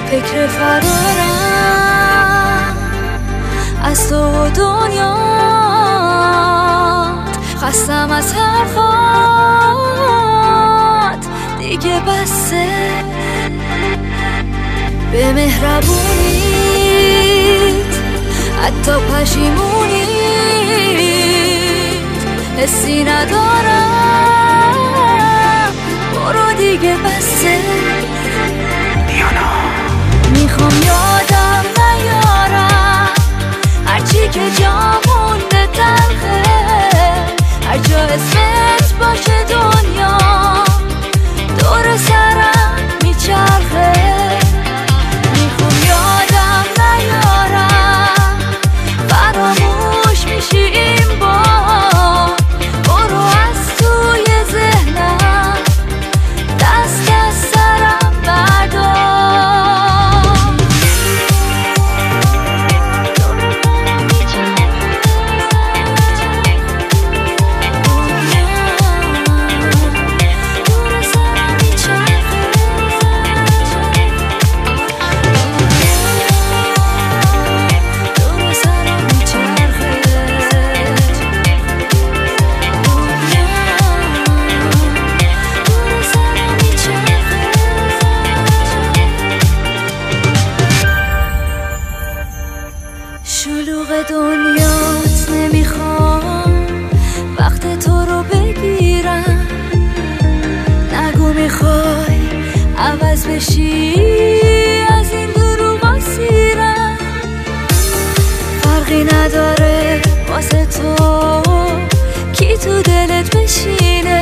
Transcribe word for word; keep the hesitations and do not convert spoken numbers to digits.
فکر فرارم از تو و دنیات، خستم از حرفات دیگه بسه. به مهربونیت حتی پشیمونیت حسی ندارم، برو دیگه بسه. میخوام یادم نیارم هرچی که جا مونده تلخه، هر جا اسمت باشه دنیا دور سرم میچرخه. میخوام یادم نیارم فراموش میشی این بار، برو از توی ذهنم دست از سرم بردار. شلوغ دنیات نمیخوام وقت تو رو بگیرم، نگو میخوای عوض بشی از این دروغا سیرم. فرقی نداره واسه تو کی تو دلت بشینه،